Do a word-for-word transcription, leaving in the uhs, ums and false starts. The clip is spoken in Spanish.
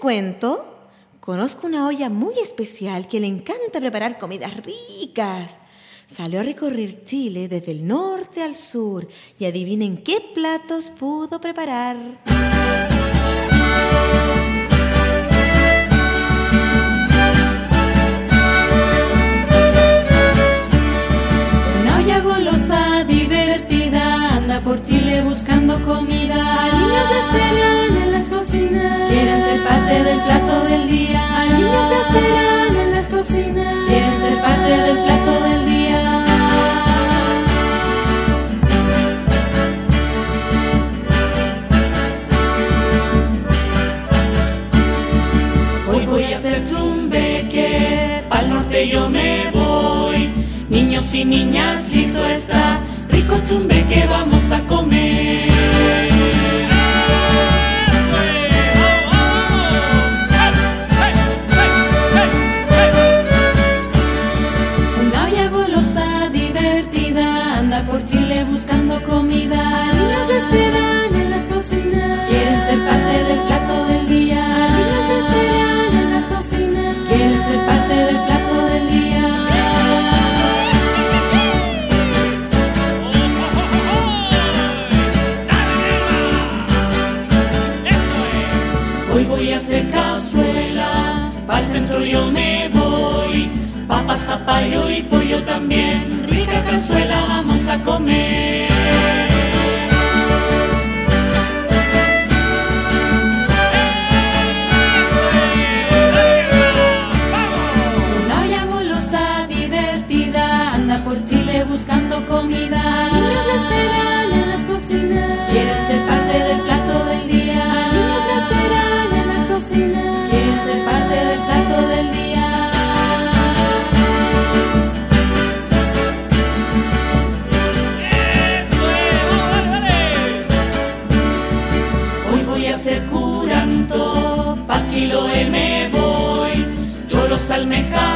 cuento. Conozco una olla muy especial que le encanta preparar comidas ricas. Salió a recorrer Chile desde el norte al sur y adivinen qué platos pudo preparar. Una olla golosa, divertida, anda por Chile buscando comida. Niños la esperan en las cocinas, quieren ser parte del plato del día. Niños la esperan en las cocinas, quieren ser parte del plato del día. Hoy voy a hacer chumbeque, pa'l norte yo me voy. Niños y niñas, listo está, rico chumbeque vamos a comer. Una olla golosa, divertida, anda por Chile buscando comida. Niños la esperan en las cocinas, quieren ser parte del plato del día. Niños la esperan en las cocinas, quieren ser parte del plato del día. Hoy voy a hacer cazuela, pa'l centro yo me voy. Papa, zapallo y pollo también, rica cazuela vamos a comer. Una olla golosa, divertida, anda por Chile buscando comida. Niños la esperan en las cocinas, quieren ser parte del plato del día. Niños la esperan en las cocinas, quieren ser parte del plato del día. Hoy voy a hacer curanto, pa' Chiloé me voy. Choros, almejas